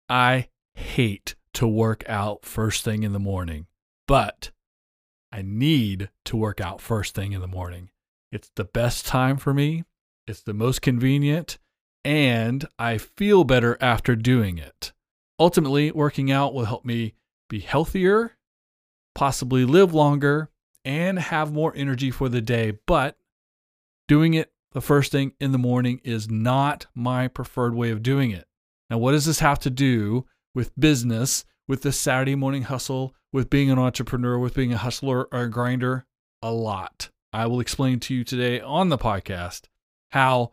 I hate to work out first thing in the morning, but I need to work out first thing in the morning. It's the best time for me. It's the most convenient, and I feel better after doing it. Ultimately, working out will help me be healthier, possibly live longer, and have more energy for the day. But doing it the first thing in the morning is not my preferred way of doing it. Now, what does this have to do with business, with the Saturday morning hustle, with being an entrepreneur, with being a hustler or a grinder? A lot. I will explain to you today on the podcast how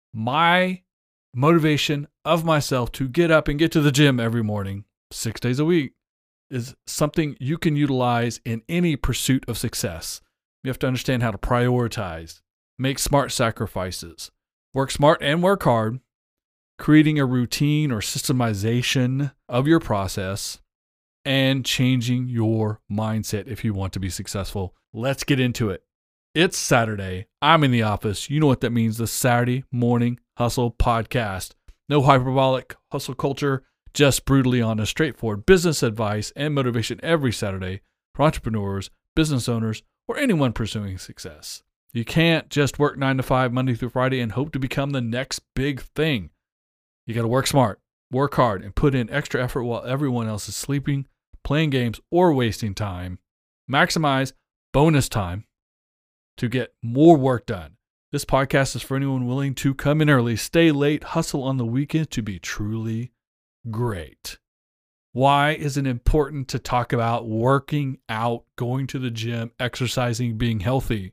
my motivation of myself to get up and get to the gym every morning, 6 days a week, is something you can utilize in any pursuit of success. You have to understand how to prioritize, make smart sacrifices, work smart and work hard, creating a routine or systemization of your process, and changing your mindset if you want to be successful. Let's get into it. It's Saturday. I'm in the office. You know what that means, the Saturday Morning Hustle Podcast. No hyperbolic hustle culture, just brutally honest, straightforward business advice and motivation every Saturday for entrepreneurs, business owners, or anyone pursuing success. You can't just work 9 to 5 Monday through Friday and hope to become the next big thing. You got to work smart, work hard, and put in extra effort while everyone else is sleeping, playing games, or wasting time. Maximize bonus time to get more work done. This podcast is for anyone willing to come in early, stay late, hustle on the weekend to be truly great. Why is it important to talk about working out, going to the gym, exercising, being healthy?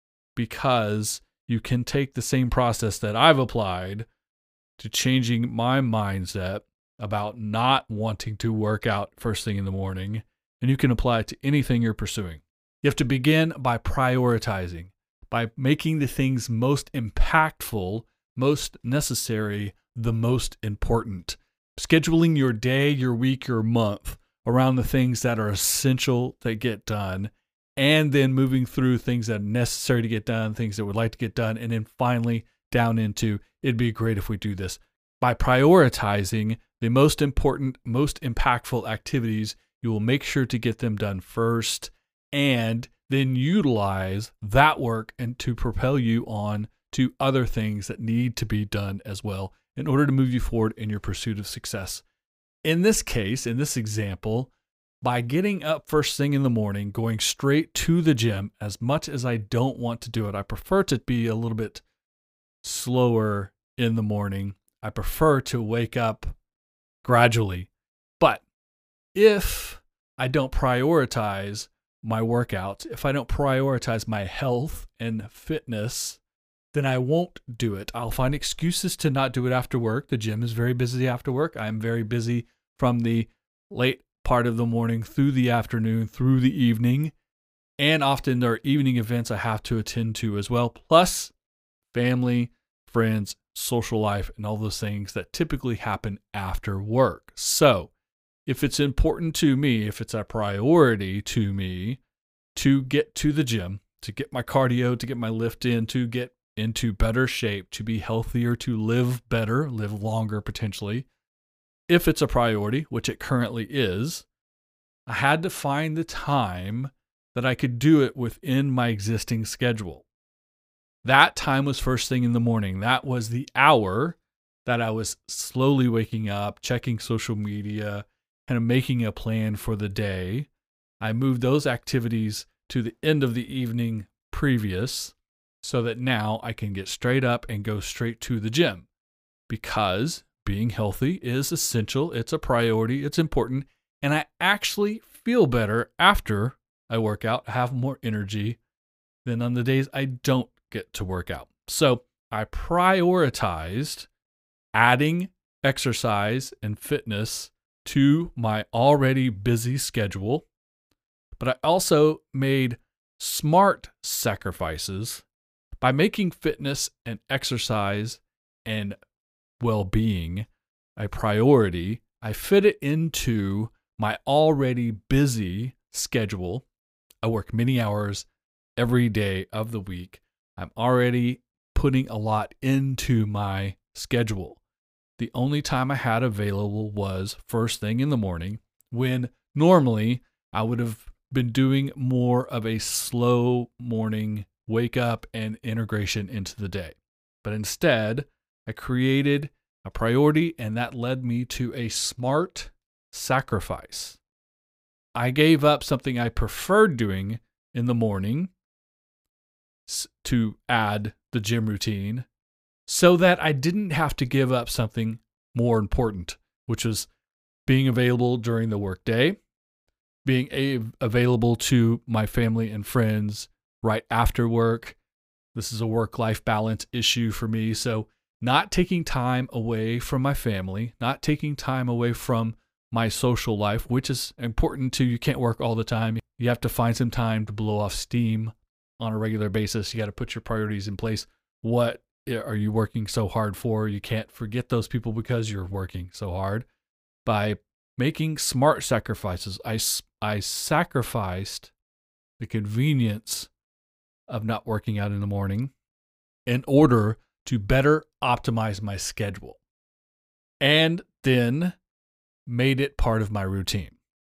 Because you can take the same process that I've applied to changing my mindset about not wanting to work out first thing in the morning, and you can apply it to anything you're pursuing. You have to begin by prioritizing, by making the things most impactful, most necessary, the most important. Scheduling your day, your week, your month around the things that are essential that get done, and then moving through things that are necessary to get done, things that would like to get done, and then finally down into, it'd be great if we do this. By prioritizing the most important, most impactful activities, you will make sure to get them done first, and then utilize that work and to propel you on to other things that need to be done as well in order to move you forward in your pursuit of success. In this case, in this example, by getting up first thing in the morning, going straight to the gym, as much as I don't want to do it, I prefer to be a little bit slower in the morning. I prefer to wake up gradually. But if I don't prioritize my workouts, if I don't prioritize my health and fitness, then I won't do it. I'll find excuses to not do it after work. The gym is very busy after work. I'm very busy from the late part of the morning through the afternoon, through the evening. And often there are evening events I have to attend to as well, plus family, friends, social life, and all those things that typically happen after work. So if it's important to me, if it's a priority to me to get to the gym, to get my cardio, to get my lift in, to get into better shape, to be healthier, to live better, live longer potentially, if it's a priority, which it currently is, I had to find the time that I could do it within my existing schedule. That time was first thing in the morning. That was the hour that I was slowly waking up, checking social media, kind of making a plan for the day. I moved those activities to the end of the evening previous so that now I can get straight up and go straight to the gym, because being healthy is essential. It's a priority. It's important. And I actually feel better after I work out. I have more energy than on the days I don't get to work out. So I prioritized adding exercise and fitness to my already busy schedule, but I also made smart sacrifices by making fitness and exercise and well-being a priority. I fit it into my already busy schedule. I work many hours every day of the week. I'm already putting a lot into my schedule. the only time I had available was first thing in the morning, when normally I would have been doing more of a slow morning wake up and integration into the day. But instead, I created a priority, and that led me to a smart sacrifice. I gave up something I preferred doing in the morning to add the gym routine so that I didn't have to give up something more important, which was being available during the workday, being available to my family and friends right after work. This is a work-life balance issue for me. So not taking time away from my family, not taking time away from my social life, which is important too. You can't work all the time. You have to find some time to blow off steam on a regular basis. You got to put your priorities in place. What are you working so hard for? You can't forget those people because you're working so hard. By making smart sacrifices, I sacrificed the convenience of not working out in the morning in order to better optimize my schedule, and then made it part of my routine.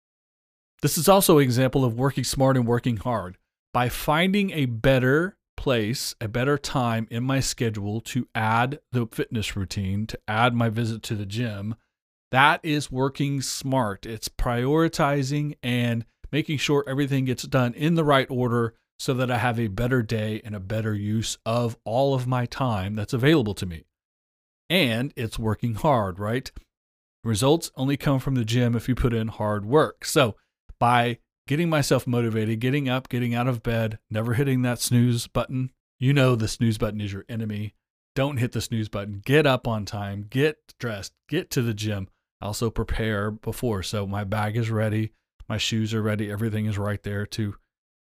This is also an example of working smart and working hard. By finding a better place, a better time in my schedule to add the fitness routine, to add my visit to the gym, that is working smart. It's prioritizing and making sure everything gets done in the right order so that I have a better day and a better use of all of my time that's available to me. And it's working hard, right? Results only come from the gym if you put in hard work. So by getting myself motivated, getting up, getting out of bed, never hitting that snooze button. You know the snooze button is your enemy. Don't hit the snooze button. Get up on time, get dressed, get to the gym. I also prepare before. So my bag is ready, my shoes are ready, everything is right there to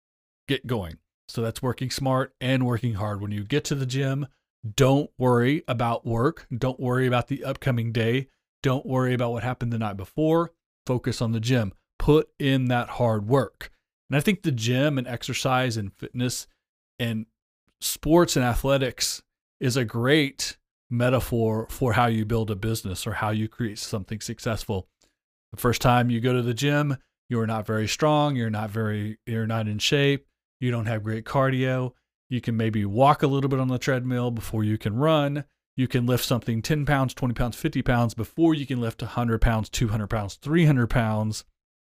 get going. So that's working smart and working hard. When you get to the gym, don't worry about work. Don't worry about the upcoming day. Don't worry about what happened the night before. Focus on the gym. Put in that hard work. And I think the gym and exercise and fitness and sports and athletics is a great metaphor for how you build a business or how you create something successful. The first time you go to the gym, you are not very strong. You're not in shape. You don't have great cardio. You can maybe walk a little bit on the treadmill before you can run. You can lift something 10 pounds, 20 pounds, 50 pounds before you can lift 100 pounds, 200 pounds, 300 pounds.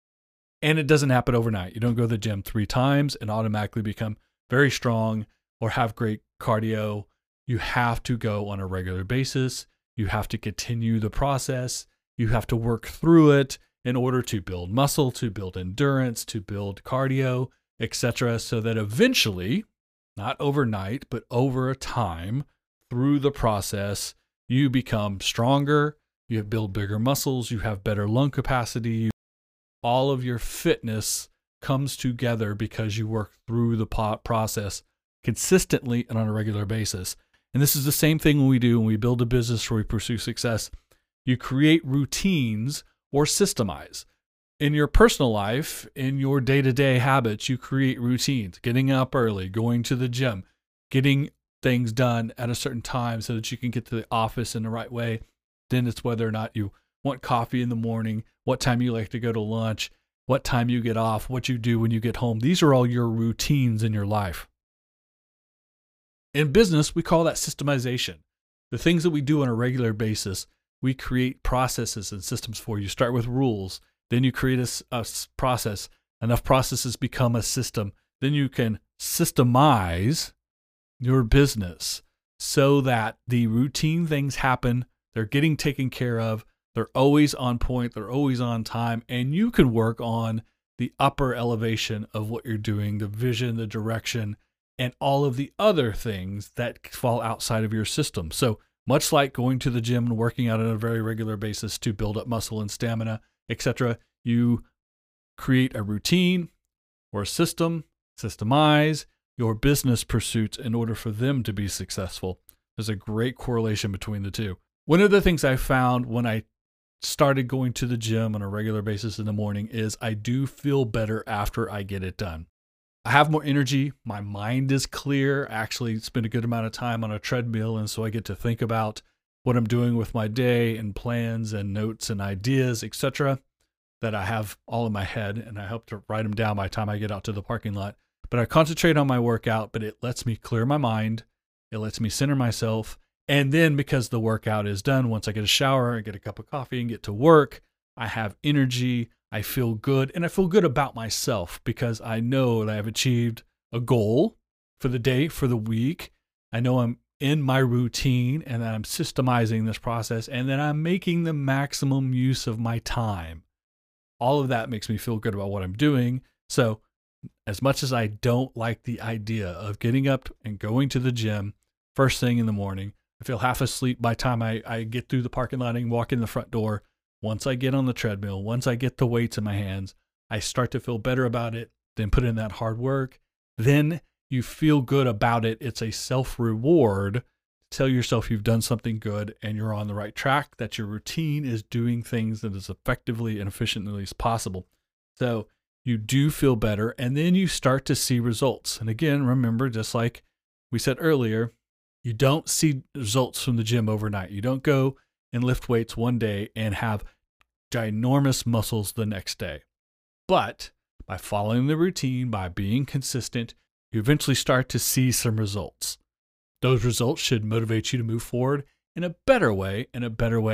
And it doesn't happen overnight. You don't go to the gym 3 times and automatically become very strong or have great cardio. You have to go on a regular basis. You have to continue the process. You have to work through it in order to build muscle, to build endurance, to build cardio, etc. So that eventually, not overnight, but over time, through the process, you become stronger, you build bigger muscles, you have better lung capacity. All of your fitness comes together because you work through the process consistently and on a regular basis. And this is the same thing when we build a business or we pursue success. You create routines or systemize. In your personal life, in your day-to-day habits, you create routines, getting up early, going to the gym, getting things done at a certain time so that you can get to the office in the right way. Then it's whether or not you want coffee in the morning, what time you like to go to lunch, what time you get off, what you do when you get home. These are all your routines in your life. In business, we call that systemization. The things that we do on a regular basis, we create processes and systems for. You start with rules, then you create a process. Enough processes become a system. Then you can systemize your business so that the routine things happen. They're getting taken care of. They're always on point. They're always on time. And you can work on the upper elevation of what you're doing, the vision, the direction, and all of the other things that fall outside of your system. So much like going to the gym and working out on a very regular basis to build up muscle and stamina, etc., you create a routine or a system, systemize your business pursuits in order for them to be successful. There's a great correlation between the two. One of the things I found when I started going to the gym on a regular basis in the morning is I do feel better after I get it done. I have more energy. My mind is clear. I actually spend a good amount of time on a treadmill, and so I get to think about what I'm doing with my day and plans and notes and ideas, etc., that I have all in my head, and I hope to write them down by the time I get out to the parking lot. But I concentrate on my workout, but it lets me clear my mind. It lets me center myself. And then because the workout is done, once I get a shower, I get a cup of coffee and get to work, I have energy, I feel good, and I feel good about myself because I know that I have achieved a goal for the day, for the week. I know I'm in my routine and that I'm systemizing this process and that I'm making the maximum use of my time. All of that makes me feel good about what I'm doing. So as much as I don't like the idea of getting up and going to the gym first thing in the morning, I feel half asleep by the time I get through the parking lot and walk in the front door. Once I get on the treadmill, once I get the weights in my hands, I start to feel better about it, then put in that hard work. Then you feel good about it. It's a self-reward. Tell yourself you've done something good and you're on the right track, that your routine is doing things that as effectively and efficiently as possible. So you do feel better, and then you start to see results. And again, remember, just like we said earlier, you don't see results from the gym overnight. You don't go and lift weights one day and have ginormous muscles the next day. But by following the routine, by being consistent, you eventually start to see some results. Those results should motivate you to move forward in a better way, and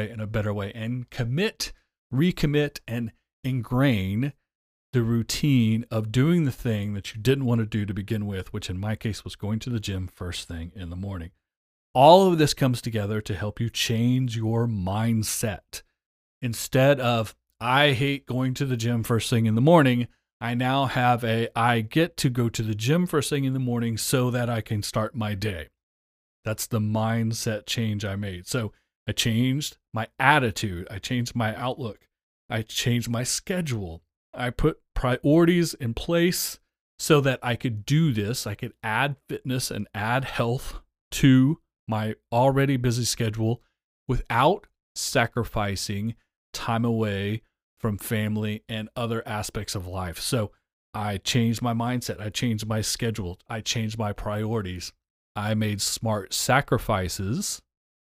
commit, recommit, and ingrain the routine of doing the thing that you didn't want to do to begin with, which in my case was going to the gym first thing in the morning. All of this comes together to help you change your mindset. Instead of, I hate going to the gym first thing in the morning, I now have I get to go to the gym first thing in the morning so that I can start my day. That's the mindset change I made. So I changed my attitude. I changed my outlook. I changed my schedule. I put priorities in place so that I could do this. I could add fitness and add health to my already busy schedule without sacrificing time away from family and other aspects of life. So I changed my mindset. I changed my schedule. I changed my priorities. I made smart sacrifices,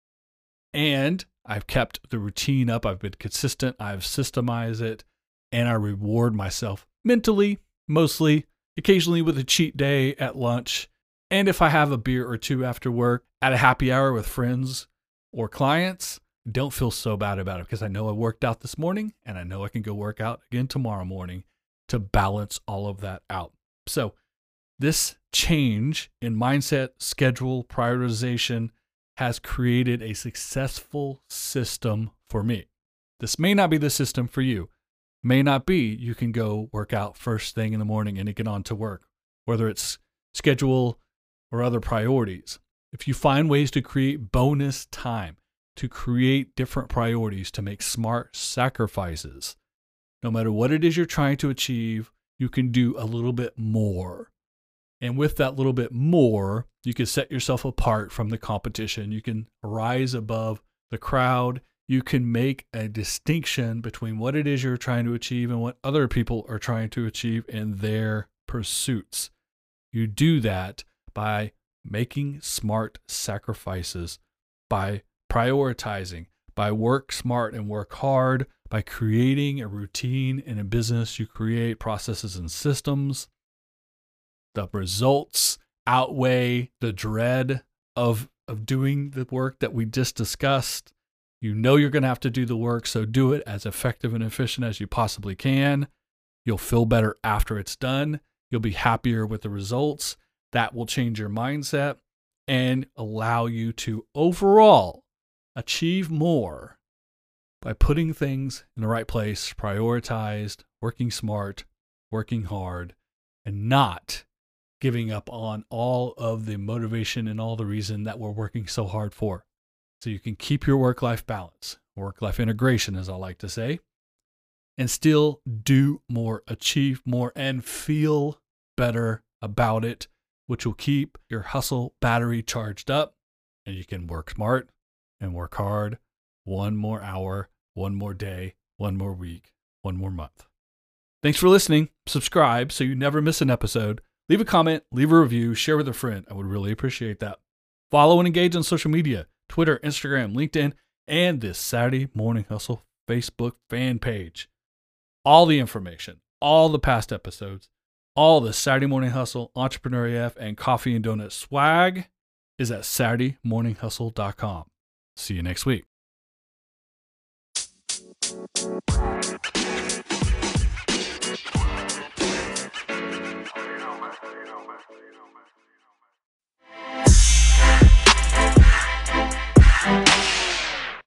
and I've kept the routine up. I've been consistent. I've systemized it, and I reward myself mentally, mostly, occasionally with a cheat day at lunch. And if I have a beer or two after work at a happy hour with friends or clients, don't feel so bad about it because I know I worked out this morning and I know I can go work out again tomorrow morning to balance all of that out. So this change in mindset, schedule, prioritization has created a successful system for me. This may not be the system for you. May not be you can go work out first thing in the morning and get on to work, whether it's schedule or other priorities. If you find ways to create bonus time, to create different priorities, to make smart sacrifices, no matter what it is you're trying to achieve, you can do a little bit more. And with that little bit more, you can set yourself apart from the competition. You can rise above the crowd. You can make a distinction between what it is you're trying to achieve and what other people are trying to achieve in their pursuits. You do that by making smart sacrifices, by prioritizing, by work smart and work hard, by creating a routine in a business. You create processes and systems. The results outweigh the dread of doing the work that we just discussed. You know you're going to have to do the work, so do it as effective and efficient as you possibly can. You'll feel better after it's done. You'll be happier with the results. That will change your mindset and allow you to overall achieve more by putting things in the right place, prioritized, working smart, working hard, and not giving up on all of the motivation and all the reason that we're working so hard for. So you can keep your work-life balance, work-life integration, as I like to say, and still do more, achieve more, and feel better about it, which will keep your hustle battery charged up, and you can work smart and work hard one more hour, one more day, one more week, one more month. Thanks for listening. Subscribe so you never miss an episode. Leave a comment, leave a review, share with a friend. I would really appreciate that. Follow and engage on social media. Twitter, Instagram, LinkedIn, and this Saturday Morning Hustle Facebook fan page. All the information, all the past episodes, all the Saturday Morning Hustle, Entrepreneur AF, and Coffee and Donut swag is at SaturdayMorningHustle.com. See you next week.